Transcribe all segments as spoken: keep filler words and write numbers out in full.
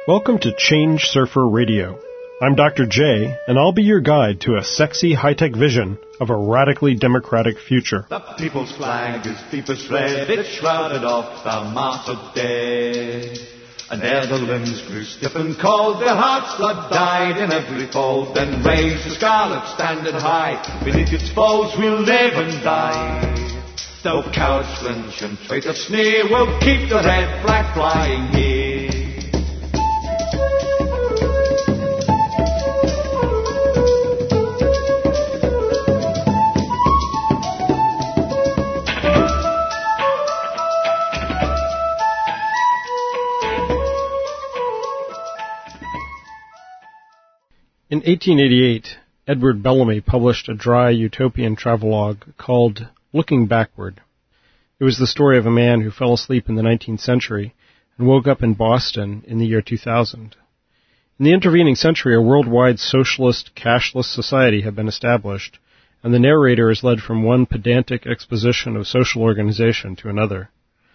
Welcome to Change Surfer Radio. I'm Doctor J, and I'll be your guide to a sexy high-tech vision of a radically democratic future. The people's flag is deepest red, it's shrouded off the martyred dead. And ere the limbs grew stiff and cold, their hearts' blood died in every fold. Then raised the scarlet standard high, beneath its folds we'll live and die. Though cowards flinch and traitors sneer, we'll keep the red flag flying here. In eighteen eighty-eight, Edward Bellamy published a dry utopian travelogue called Looking Backward. It was the story of a man who fell asleep in the nineteenth century and woke up in Boston in the year two thousand. In the intervening century, a worldwide socialist, cashless society had been established, and the narrator is led from one pedantic exposition of social organization to another.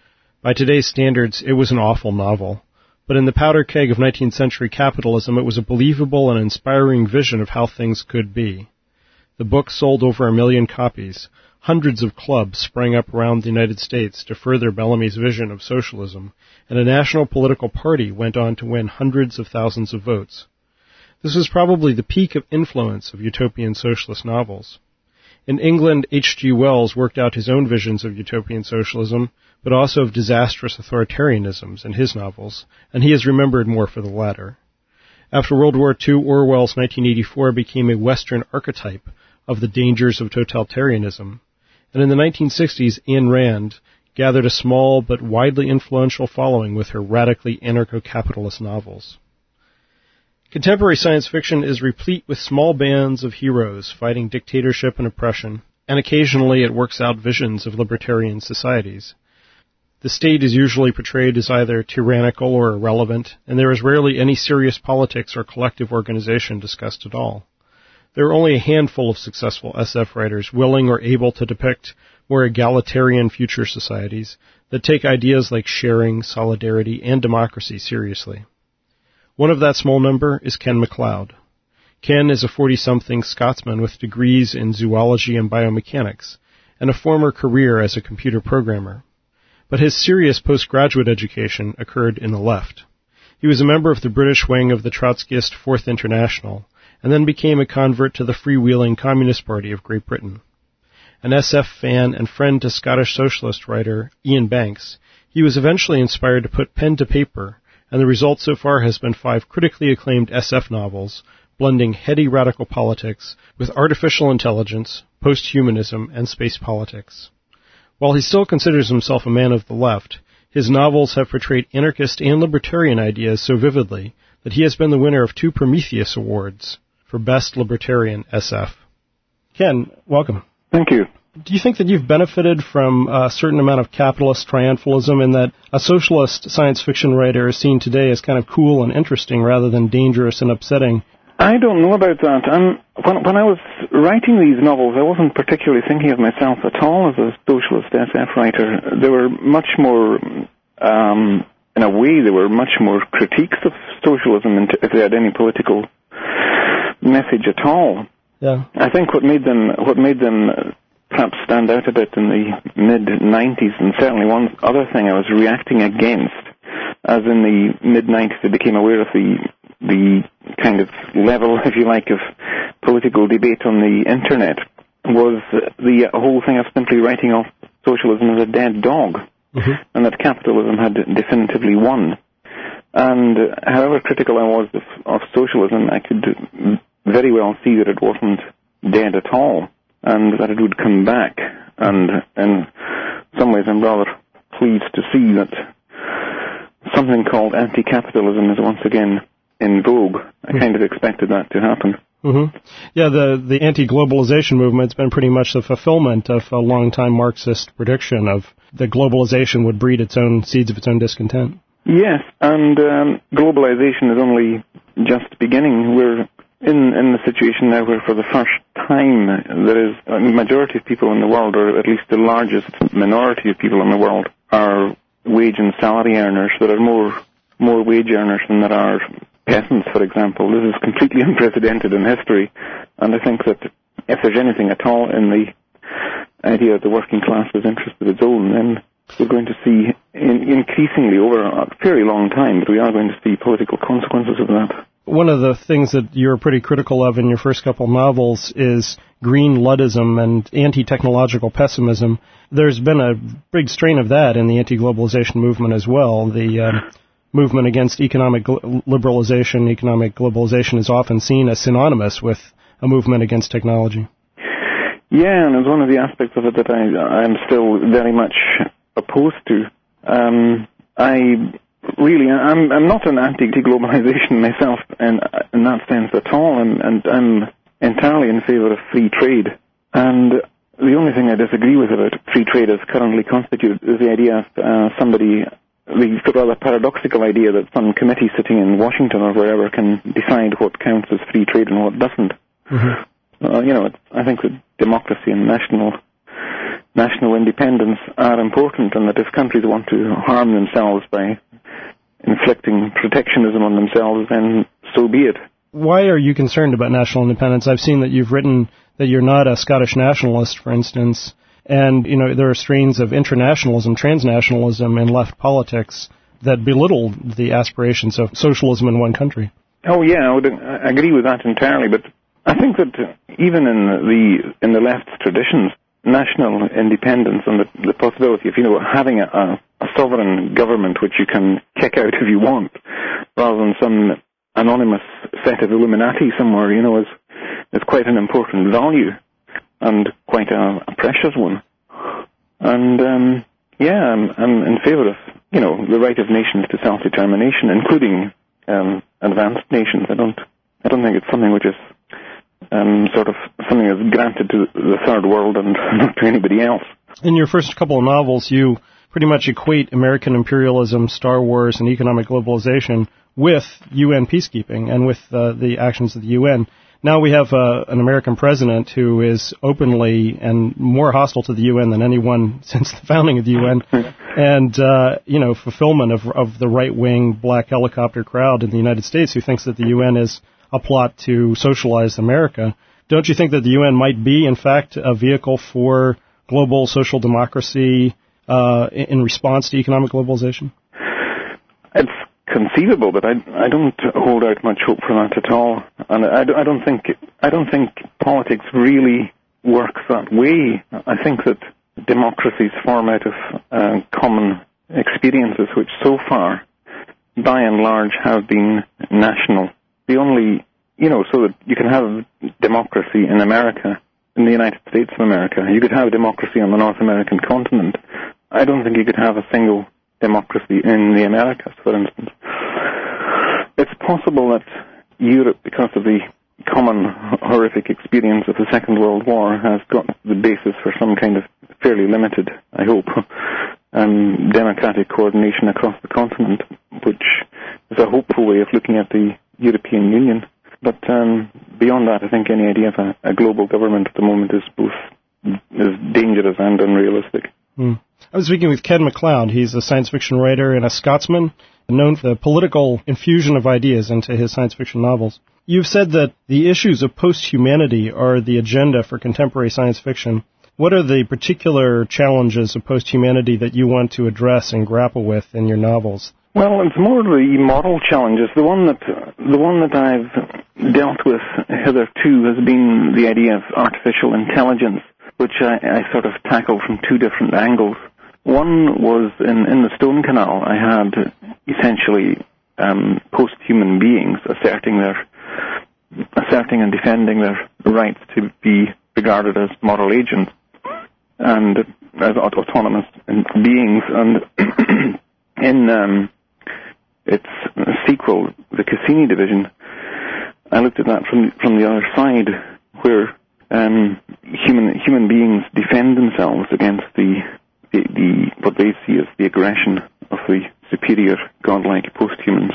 By today's standards, it was an awful novel. But in the powder keg of nineteenth century capitalism, it was a believable and inspiring vision of how things could be. The book sold over a million copies. Hundreds of clubs sprang up around the United States to further Bellamy's vision of socialism, and a national political party went on to win hundreds of thousands of votes. This was probably the peak of influence of utopian socialist novels. In England, H G Wells worked out his own visions of utopian socialism, but also of disastrous authoritarianisms in his novels, and he is remembered more for the latter. After World War Two, Orwell's nineteen eighty-four became a Western archetype of the dangers of totalitarianism, and in the nineteen sixties, Ayn Rand gathered a small but widely influential following with her radically anarcho-capitalist novels. Contemporary science fiction is replete with small bands of heroes fighting dictatorship and oppression, and occasionally it works out visions of libertarian societies. The state is usually portrayed as either tyrannical or irrelevant, and there is rarely any serious politics or collective organization discussed at all. There are only a handful of successful S F writers willing or able to depict more egalitarian future societies that take ideas like sharing, solidarity, and democracy seriously. One of that small number is Ken MacLeod. Ken is a forty-something Scotsman with degrees in zoology and biomechanics, and a former career as a computer programmer. But his serious postgraduate education occurred in the left. He was a member of the British wing of the Trotskyist Fourth International, and then became a convert to the freewheeling Communist Party of Great Britain. An S F fan and friend to Scottish socialist writer Ian Banks, he was eventually inspired to put pen to paper, and the result so far has been five critically acclaimed S F novels, blending heady radical politics with artificial intelligence, post-humanism, and space politics. While he still considers himself a man of the left, his novels have portrayed anarchist and libertarian ideas so vividly that he has been the winner of two Prometheus Awards for Best Libertarian S F. Ken, welcome. Thank you. Do you think that you've benefited from a certain amount of capitalist triumphalism in that a socialist science fiction writer is seen today as kind of cool and interesting rather than dangerous and upsetting? I don't know about that. Um, when, when I was writing these novels, I wasn't particularly thinking of myself at all as a socialist S F writer. They were much more, um, in a way, they were much more critiques of socialism if they had any political message at all. Yeah. I think what made them, what made them perhaps stand out a bit in the mid nineties, and certainly one other thing I was reacting against, as in the mid nineties I became aware of the the kind of level, if you like, of political debate on the internet, was the whole thing of simply writing off socialism as a dead dog, mm-hmm. and that capitalism had definitively won. And however critical I was of, of socialism, I could very well see that it wasn't dead at all, and that it would come back. And in some ways I'm rather pleased to see that something called anti-capitalism is once again in vogue. I kind of expected that to happen. Mm-hmm. Yeah, the, the anti-globalization movement's been pretty much the fulfillment of a long-time Marxist prediction of that globalization would breed its own seeds of its own discontent. Yes, and um, globalization is only just beginning. We're in, in the situation now where for the first time there is a majority of people in the world, or at least the largest minority of people in the world, are wage and salary earners that are more more wage earners than there are peasants, for example. This is completely unprecedented in history, and I think that if there's anything at all in the idea that the working class is interested in its own, then we're going to see in, increasingly over a very long time, but we are going to see political consequences of that. One of the things that you're pretty critical of in your first couple novels is green Luddism and anti-technological pessimism. There's been a big strain of that in the anti-globalization movement as well. The uh, movement against economic liberalization, economic globalization is often seen as synonymous with a movement against technology. Yeah, and it's one of the aspects of it that I, I'm still very much opposed to. Um, I really, I'm, I'm not an anti-globalization myself in, in that sense at all, and, and I'm entirely in favor of free trade. And the only thing I disagree with about free trade as currently constituted is the idea of uh, somebody, the rather paradoxical idea that some committee sitting in Washington or wherever can decide what counts as free trade and what doesn't. Mm-hmm. Uh, you know, it's, I think that democracy and national national independence are important, and that if countries want to harm themselves by inflicting protectionism on themselves, then so be it. Why are you concerned about national independence? I've seen that you've written that you're not a Scottish nationalist, for instance, and, you know, there are strains of internationalism, transnationalism in left politics that belittle the aspirations of socialism in one country. Oh, yeah, I would I agree with that entirely, but I think that even in the in the left's traditions, national independence and the, the possibility of, you know, having a, a, a sovereign government which you can kick out if you want, rather than some anonymous set of Illuminati somewhere, you know, is is quite an important value and quite a, a precious one. And um, yeah, I'm, I'm in favour of, you know, the right of nations to self-determination, including um, advanced nations. I don't, I don't think it's something which is Um, sort of something that's granted to the third world and not to anybody else. In your first couple of novels, you pretty much equate American imperialism, Star Wars, and economic globalization with U N peacekeeping and with uh, the actions of the U N. Now we have uh, an American president who is openly and more hostile to the U N than anyone since the founding of the U N, and uh, you know, fulfillment of, of the right-wing black helicopter crowd in the United States who thinks that the U N is a plot to socialize America. Don't you think that the U N might be, in fact, a vehicle for global social democracy uh, in response to economic globalization? It's conceivable, but I, I don't hold out much hope for that at all. And I, I don't think I don't think politics really works that way. I think that democracies form out of uh, common experiences, which so far, by and large, have been national. The only, you know, so that you can have democracy in America, in the United States of America. You could have democracy on the North American continent. I don't think you could have a single democracy in the Americas, for instance. It's possible that Europe, because of the common horrific experience of the Second World War, has got the basis for some kind of fairly limited, I hope, um, democratic coordination across the continent, which is a hopeful way of looking at the European Union. But um, beyond that, I think any idea of a, a global government at the moment is both is dangerous and unrealistic. Mm. I was speaking with Ken MacLeod. He's a science fiction writer and a Scotsman, known for the political infusion of ideas into his science fiction novels. You've said that the issues of post-humanity are the agenda for contemporary science fiction. What are the particular challenges of post-humanity that you want to address and grapple with in your novels? Well, it's more the moral challenges. The one that the one that I've dealt with hitherto has been the idea of artificial intelligence, which I, I sort of tackled from two different angles. One was in, in the Stone Canal. I had essentially um, post-human beings asserting their asserting and defending their rights to be regarded as moral agents and as autonomous beings. And in um, its sequel, the Cassini division, I looked at that from from the other side, where um, human human beings defend themselves against the, the the what they see as the aggression of the superior godlike post-humans.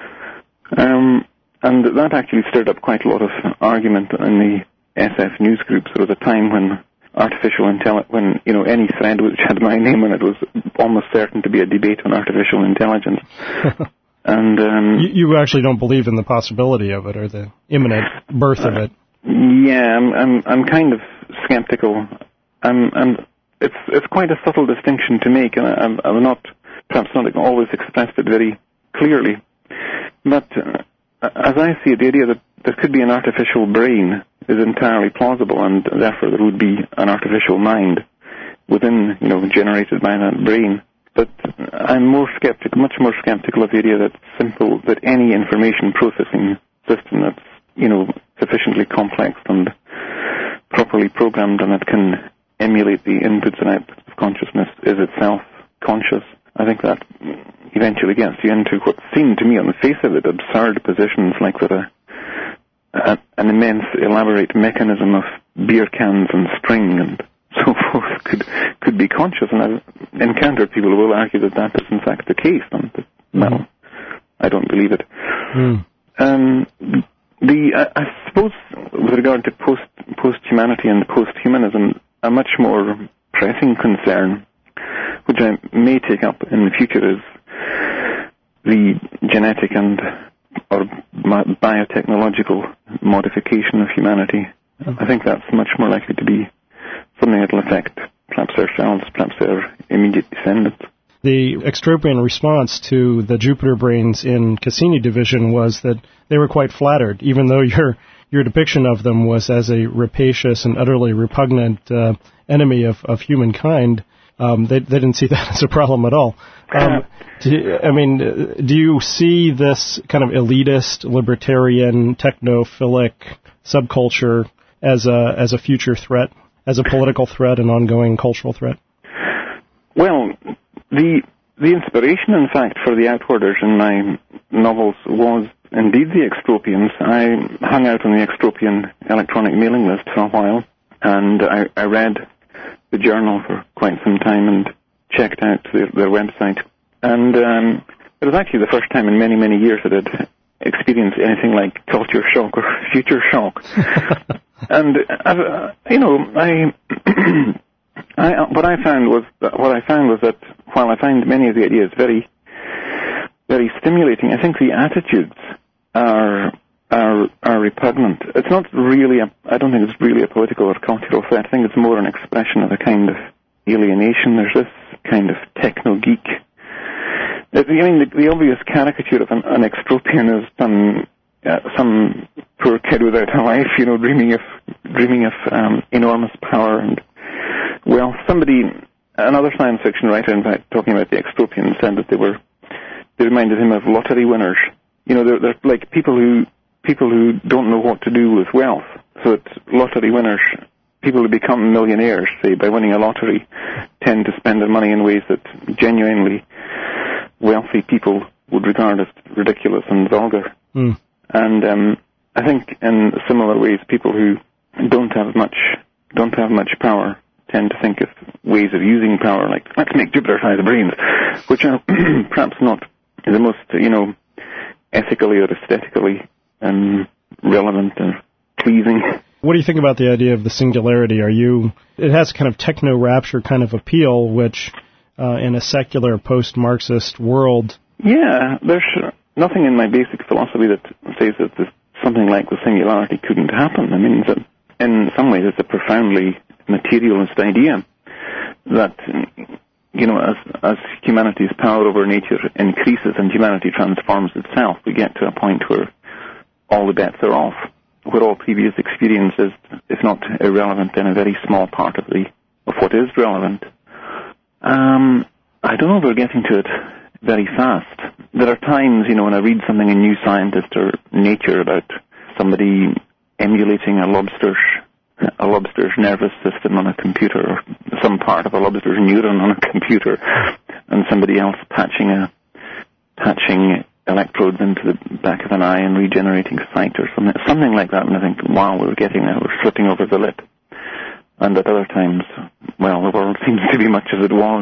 Um, and that actually stirred up quite a lot of argument in the S F news groups. There was a time when artificial intelligence, when, you know, any thread which had my name on it was almost certain to be a debate on artificial intelligence. And um, you, you actually don't believe in the possibility of it or the imminent birth uh, of it. Yeah, I'm I'm I'm kind of skeptical. I'm I'm it's it's quite a subtle distinction to make, and I'm I'm not perhaps not always expressed it very clearly. But uh, as I see it, the idea that there could be an artificial brain is entirely plausible, and therefore there would be an artificial mind within, you know, generated by that brain. But I'm more skeptical, much more skeptical of the idea that simple, that any information processing system that's, you know, sufficiently complex and properly programmed and that can emulate the inputs and outputs of consciousness is itself conscious. I think that eventually gets you into what seemed to me on the face of it absurd positions like that a, a, an immense elaborate mechanism of beer cans and string and so forth could could be conscious, and I've encountered people who will argue that that is in fact the case, and that, well, mm. I don't believe it. Mm. Um, the I, I suppose with regard to post post-humanity and post-humanism, a much more pressing concern, which I may take up in the future, is the genetic and or biotechnological modification of humanity. Mm. I think that's much more likely to be something that will affect perhaps ourselves, perhaps our immediate descendants. The extropian response to the Jupiter brains in Cassini division was that they were quite flattered, even though your your depiction of them was as a rapacious and utterly repugnant uh, enemy of, of humankind. Um, they, they didn't see that as a problem at all. Um, do you, I mean, do you see this kind of elitist, libertarian, technophilic subculture as a as a future threat? As a political threat, an ongoing cultural threat? Well, the the inspiration, in fact, for the Outwarders in my novels was indeed the Extropians. I hung out on the Extropian electronic mailing list for a while, and I, I read the journal for quite some time and checked out their, their website. And um, it was actually the first time in many, many years that I'd experienced anything like culture shock or future shock. And uh, you know, I, I, what I found was that, what I found was that while I find many of the ideas very, very stimulating, I think the attitudes are are are repugnant. It's not really a, I don't think it's really a political or cultural threat. I think it's more an expression of a kind of alienation. There's this kind of techno geek. I mean, the, the obvious caricature of an, an extropian is some. Uh, some poor kid without a life, you know, dreaming of dreaming of um, enormous power and wealth. Somebody, another science fiction writer, in fact, talking about the Extropians, said that they were they reminded him of lottery winners. You know, they're, they're like people who people who don't know what to do with wealth. So it's lottery winners, people who become millionaires, say, by winning a lottery, tend to spend their money in ways that genuinely wealthy people would regard as ridiculous and vulgar. Mm. And um, I think in similar ways, people who don't have much don't have much power tend to think of ways of using power, like let's make Jupiter size brains, which are perhaps not the most, you know, ethically or aesthetically um, relevant and pleasing. What do you think about the idea of the singularity? Are you? It has kind of techno rapture kind of appeal, which uh, in a secular post-Marxist world. Yeah, there's nothing in my basic philosophy that says that this, something like the singularity couldn't happen. I mean, that in some ways it's a profoundly materialist idea that, you know, as, as humanity's power over nature increases and humanity transforms itself, we get to a point where all the bets are off, where all previous experience is, if not irrelevant, then a very small part of the of what is relevant. Um, I don't know if we're getting to it very fast. There are times, you know, when I read something in New Scientist or Nature about somebody emulating a lobster's a lobster's nervous system on a computer, or some part of a lobster's neuron on a computer, and somebody else patching a patching electrodes into the back of an eye and regenerating sight or something, something like that. And I think, wow, we're getting there, we're slipping over the lip. And at other times, well, the world seems to be much as it was.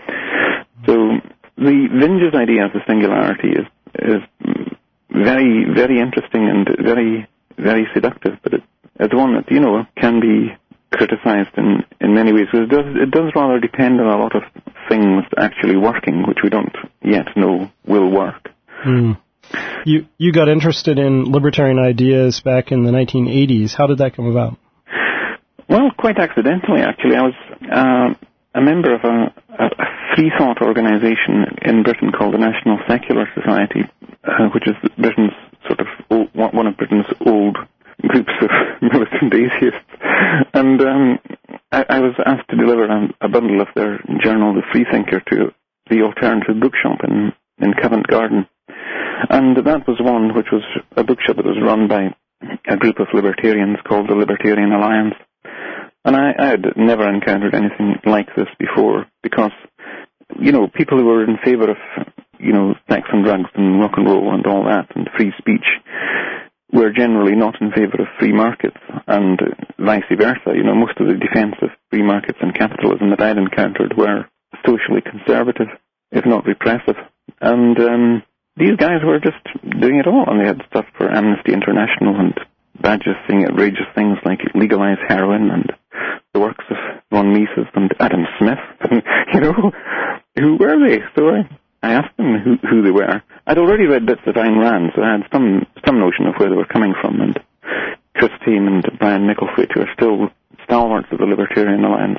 So the Vinge's idea of the singularity is is very, very interesting and very, very seductive, but it, it's one that, you know, can be criticized in, in many ways. It does, it does rather depend on a lot of things actually working, which we don't yet know will work. Mm. You you got interested in libertarian ideas back in the nineteen eighties. How did that come about? Well, quite accidentally, actually. I was uh, a member of a, a free thought organization in Britain called the National Secular Society, uh, which is Britain's sort of old, one of Britain's old groups of militant atheists. And um, I, I was asked to deliver a, a bundle of their journal, The Freethinker, to the Alternative Bookshop in, in Covent Garden. And that was one which was a bookshop that was run by a group of libertarians called the Libertarian Alliance. And I, I had never encountered anything like this before because, you know, people who were in favor of, you know, sex and drugs and rock and roll and all that and free speech were generally not in favor of free markets and vice versa. You know, most of the defense of free markets and capitalism that I'd encountered were socially conservative, if not repressive. And um, these guys were just doing it all. And they had stuff for Amnesty International and badges saying outrageous things like legalize heroin and the works of von Mises and Adam Smith. And, you know, who were they? So I, I asked them who, who they were. I'd already read bits of Ayn Rand, so I had some some notion of where they were coming from. And Chris Tame and Brian Micklethwaite, who are still stalwarts of the Libertarian Alliance,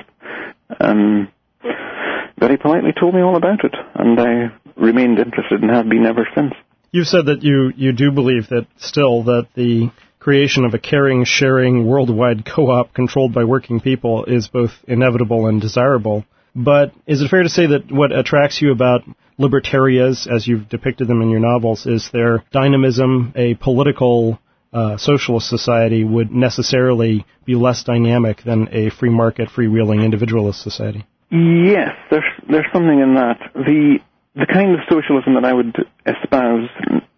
um, very politely told me all about it, and I remained interested and have been ever since. You've said that you, you do believe that still that the creation of a caring, sharing, worldwide co-op controlled by working people is both inevitable and desirable. But is it fair to say that what attracts you about libertarians, as you've depicted them in your novels, is their dynamism? A political uh, socialist society would necessarily be less dynamic than a free market, freewheeling individualist society. Yes, there's there's something in that. The the kind of socialism that I would espouse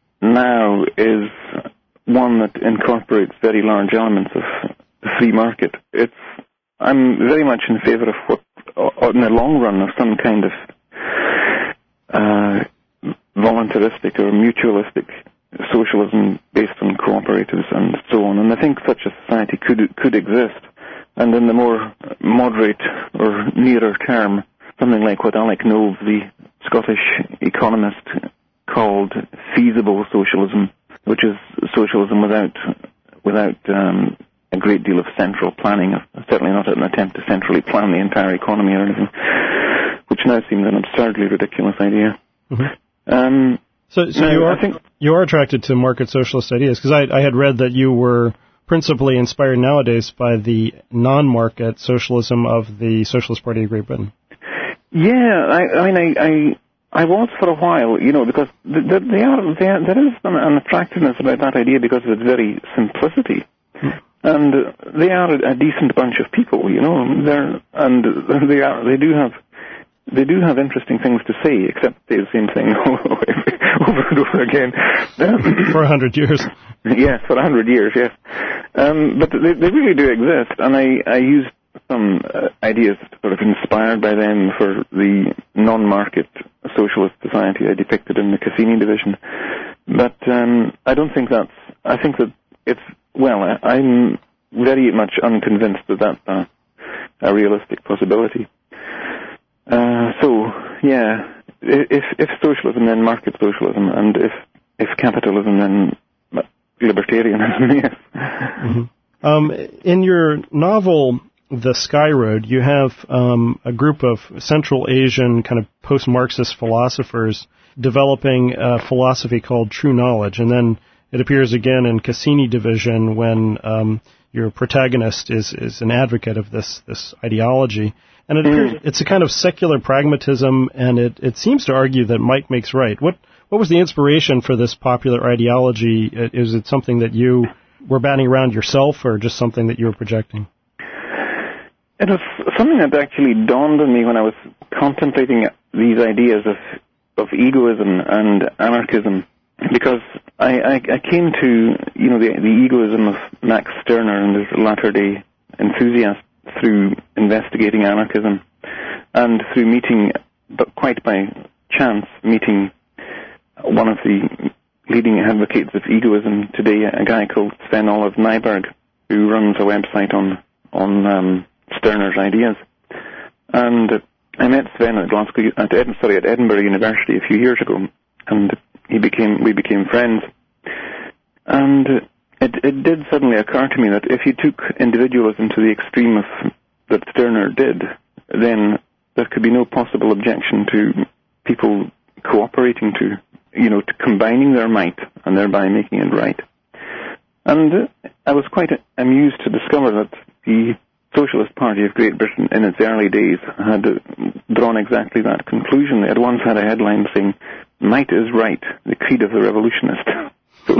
now is one that incorporates very large elements of the free market. It's I'm very much in favor of what, in the long run, of some kind of uh, voluntaristic or mutualistic socialism based on cooperatives and so on. And I think such a society could could exist. And in the more moderate or nearer term, something like what Alec Nove, the Scottish economist, called feasible socialism, which is socialism without without um, a great deal of central planning, certainly not an attempt to centrally plan the entire economy or anything, which now seems an absurdly ridiculous idea. Mm-hmm. Um, so so now, you are I think, you are attracted to market socialist ideas, because I, I had read that you were principally inspired nowadays by the non-market socialism of the Socialist Party of Great Britain. Yeah, I, I mean, I, I, I was for a while, you know, because th- th- they are, they are, there is an, an attractiveness about that idea because of its very simplicity. Hmm. And uh, they are a, a decent bunch of people, you know, they're, and they are, they do have, they do have interesting things to say, except they say the same thing over and over again. For a hundred years. Yes, for a hundred years, yes. Um, but they, they really do exist, and I, I used some uh, ideas sort of inspired by them for the non-market socialist society I depicted in the Cassini division. But um, I don't think that's, I think that it's, well, I, I'm very much unconvinced that that's a, a realistic possibility. Uh, so, yeah, if, if socialism, then market socialism, and if, if capitalism, then libertarianism, yes. Mm-hmm. Um, in your novel, The Sky Road, you have um, a group of Central Asian kind of post-Marxist philosophers developing a philosophy called true knowledge, and then it appears again in Cassini division when um, your protagonist is, is an advocate of this, this ideology. And it appears mm. it's a kind of secular pragmatism, and it, it seems to argue that might makes right. What what was the inspiration for this popular ideology? Is it something that you were batting around yourself, or just something that you were projecting? It was something that actually dawned on me when I was contemplating these ideas of of egoism and anarchism, because I, I, I came to, you know, the, the egoism of Max Stirner and his latter-day enthusiasts through investigating anarchism and through meeting, but quite by chance, meeting one of the leading advocates of egoism today, a guy called Sven Olive Nyberg, who runs a website on on um, Stirner's ideas. And I met Sven at Glasgow, at Ed, sorry, at Edinburgh University a few years ago, and he became we became friends. And it, it did suddenly occur to me that if you took individualism to the extreme of that Stirner did, then there could be no possible objection to people cooperating to, you know, to combining their might and thereby making it right. And I was quite amused to discover that the Socialist Party of Great Britain in its early days had drawn exactly that conclusion. They had once had a headline saying, "Might is right, the creed of the revolutionist." So,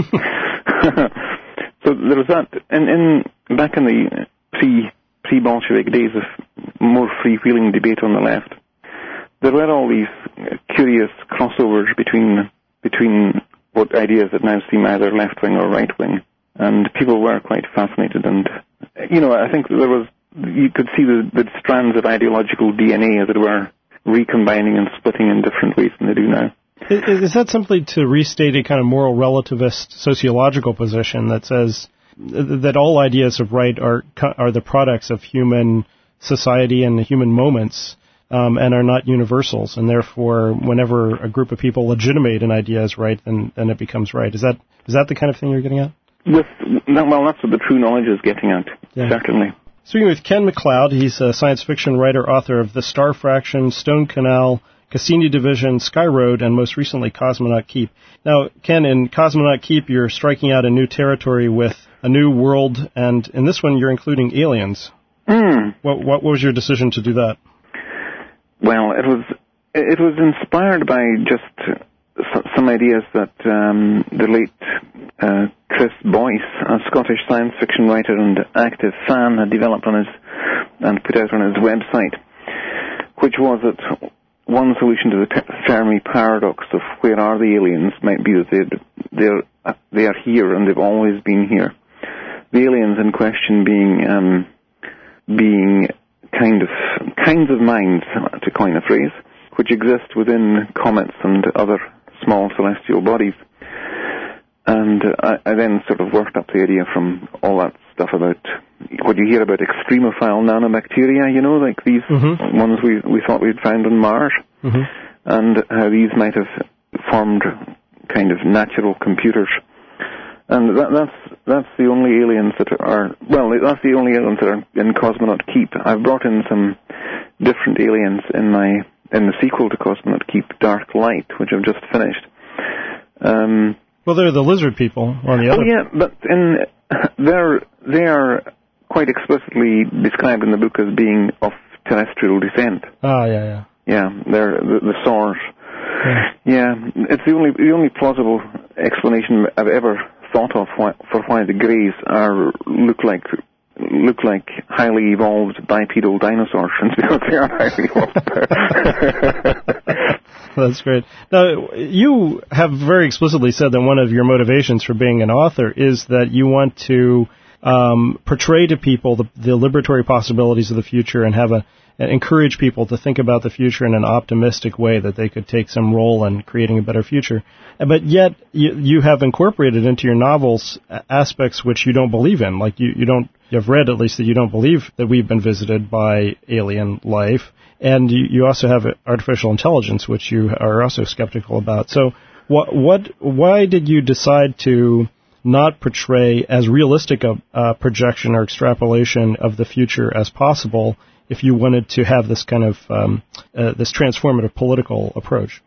so there was that. And in, back in the pre, pre-Bolshevik days of more freewheeling debate on the left, there were all these curious crossovers between between what ideas that now seem either left-wing or right-wing. And people were quite fascinated. And, you know, I think there was, you could see the, the strands of ideological D N A, as it were, recombining and splitting in different ways than they do now. Is, is that simply to restate a kind of moral relativist sociological position that says that all ideas of right are are the products of human society and human moments, um, and are not universals, and therefore whenever a group of people legitimate an idea as right, then, then it becomes right? Is that is that the kind of thing you're getting at? With, well, that's what the true knowledge is getting at, yeah. Certainly. Speaking with Ken MacLeod, he's a science fiction writer, author of The Star Fraction, Stone Canal, Cassini Division, Sky Road, and most recently Cosmonaut Keep. Now, Ken, in Cosmonaut Keep, you're striking out a new territory with a new world, and in this one you're including aliens. Mm. What, what was your decision to do that? Well, it was it was inspired by just some ideas that um, the late uh, Chris Boyce, a Scottish science fiction writer and active fan, had developed on his and put out on his website, which was that one solution to the Fermi paradox of where are the aliens might be that they're, they're, they are here and they've always been here. The aliens in question being um, being kind of kinds of minds, to coin a phrase, which exist within comets and other small celestial bodies. And uh, I, I then sort of worked up the idea from all that stuff about what you hear about extremophile nanobacteria, you know, like these mm-hmm. ones we we thought we'd found on Mars, mm-hmm. and how these might have formed kind of natural computers. And that, that's that's the only aliens that are, well, that's the only aliens that are in Cosmonaut Keep. I've brought in some different aliens in my in the sequel to Cosmonaut Keep, Dark Light, which I've just finished. Um, well, they're the lizard people on the other. Oh yeah, but in they're they are quite explicitly described in the book as being of terrestrial descent. Ah, yeah, yeah. Yeah, they're the, the source. Yeah. yeah, it's the only the only plausible explanation I've ever thought of why, for why the Greys are look like look like highly evolved bipedal dinosaurs, because they are highly evolved. That's great. Now, you have very explicitly said that one of your motivations for being an author is that you want to um, portray to people the, the liberatory possibilities of the future and have a and encourage people to think about the future in an optimistic way, that they could take some role in creating a better future. But yet, you, you have incorporated into your novels aspects which you don't believe in. Like, you, you don't, you've read at least that you don't believe that we've been visited by alien life. And you, you also have artificial intelligence, which you are also skeptical about. So what, what, why did you decide to not portray as realistic a uh, projection or extrapolation of the future as possible if you wanted to have this kind of um, uh, this transformative political approach?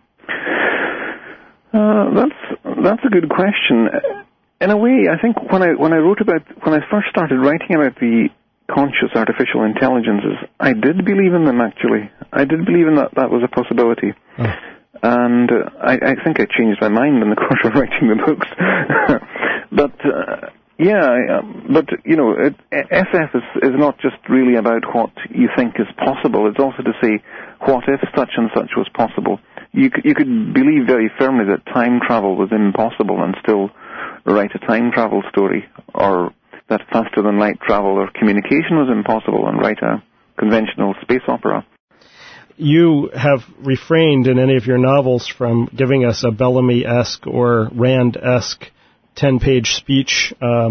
Uh, that's that's a good question. In a way, I think when I when I wrote about when I first started writing about the conscious artificial intelligences, I did believe in them. Actually, I did believe in that that was a possibility, oh. and uh, I, I think I changed my mind in the course of writing the books. but. Uh, Yeah, but, you know, it, S F is, is not just really about what you think is possible. It's also to say, what if such and such was possible? You could, you could believe very firmly that time travel was impossible and still write a time travel story, or that faster-than-light travel or communication was impossible and write a conventional space opera. You have refrained in any of your novels from giving us a Bellamy-esque or Rand-esque ten-page speech um,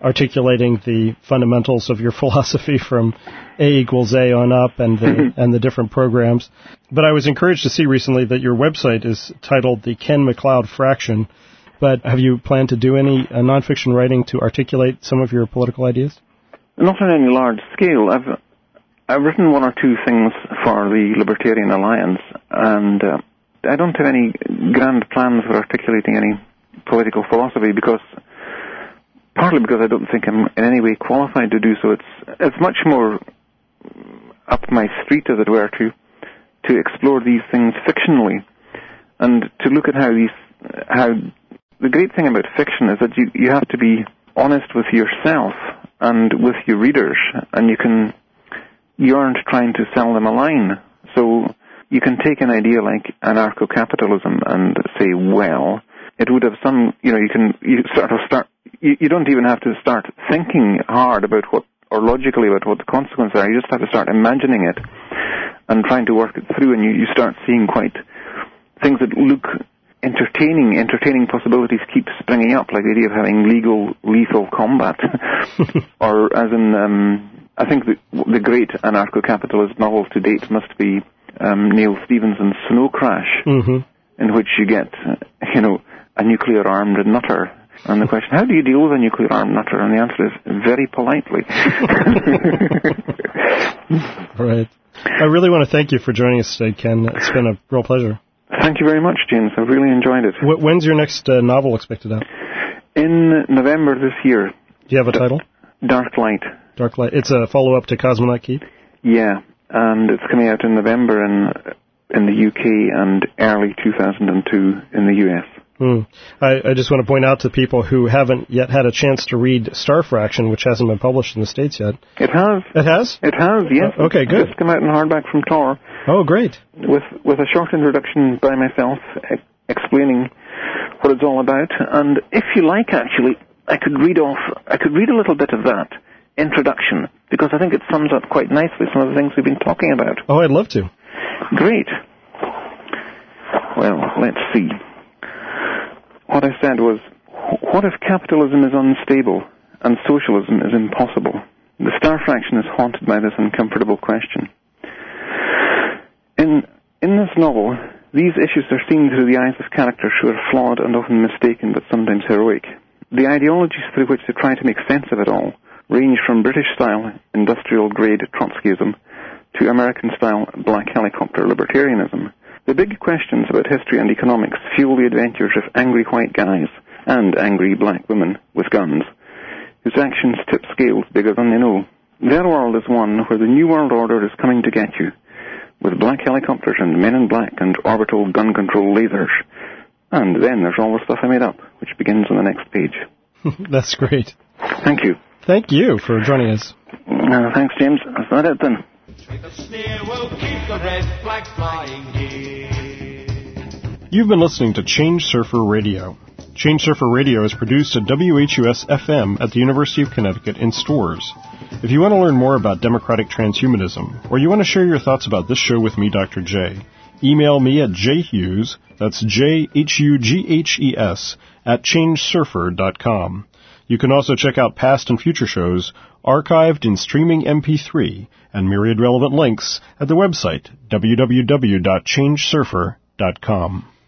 articulating the fundamentals of your philosophy from A equals A on up and the, and the different programs. But I was encouraged to see recently that your website is titled The Ken MacLeod Fraction. But have you planned to do any uh, nonfiction writing to articulate some of your political ideas? Not on any large scale. I've I've written one or two things for the Libertarian Alliance, and uh, I don't have any grand plans for articulating any political philosophy, because partly because I don't think I'm in any way qualified to do so. It's it's much more up my street, as it were, to to explore these things fictionally, and to look at how these how the great thing about fiction is that you you have to be honest with yourself and with your readers, and you can you aren't trying to sell them a line. So you can take an idea like anarcho-capitalism and say, well, it would have some, you know, you can you sort of start. You, you don't even have to start thinking hard about what, or logically about what the consequences are. You just have to start imagining it and trying to work it through, and you, you start seeing quite things that look entertaining. Entertaining possibilities keep springing up, like the idea of having legal, lethal combat, or as in, um, I think the, the great anarcho-capitalist novel to date must be um, Neil Stephenson's Snow Crash, mm-hmm. in which you get, uh, you know, a nuclear-armed nutter. And the question, how do you deal with a nuclear-armed nutter? And the answer is, very politely. Right. I really want to thank you for joining us today, Ken. It's been a real pleasure. Thank you very much, James. I've really enjoyed it. W- when's your next uh, novel expected out? In November this year. Do you have a D- title? Dark Light. Dark Light. It's a follow-up to Cosmonaut Keith? Yeah, and it's coming out in November in in the U K and early two thousand two in the U S. Hmm. I, I just want to point out to people who haven't yet had a chance to read Star Fraction, which hasn't been published in the States yet. It has. It has? It has, yes. Uh, okay, good. It's just come out in hardback from Tor. Oh, great. With with a short introduction by myself e- explaining what it's all about. And if you like, actually, I could read off, I could read a little bit of that introduction, because I think it sums up quite nicely some of the things we've been talking about. Oh, I'd love to. Great. Well, let's see. What I said was, what if capitalism is unstable and socialism is impossible? The Star Fraction is haunted by this uncomfortable question. In in this novel, these issues are seen through the eyes of characters who are flawed and often mistaken, but sometimes heroic. The ideologies through which they try to make sense of it all range from British-style industrial-grade Trotskyism to American-style black helicopter libertarianism. The big questions about history and economics fuel the adventures of angry white guys and angry black women with guns, whose actions tip scales bigger than they know. Their world is one where the New World Order is coming to get you, with black helicopters and men in black and orbital gun control lasers. And then there's all the stuff I made up, which begins on the next page. That's great. Thank you. Thank you for joining us. Uh, thanks, James. That's not it, then. With a sneer, we'll keep the red flag flying here. You've been listening to Change Surfer Radio. Change Surfer Radio is produced at W H U S F M at the University of Connecticut in Storrs. If you want to learn more about democratic transhumanism, or you want to share your thoughts about this show with me, Doctor J, email me at jhughes, that's J H U G H E S, at change surfer dot com. You can also check out past and future shows archived in streaming M P three and myriad relevant links at the website w w w dot change surfer dot com.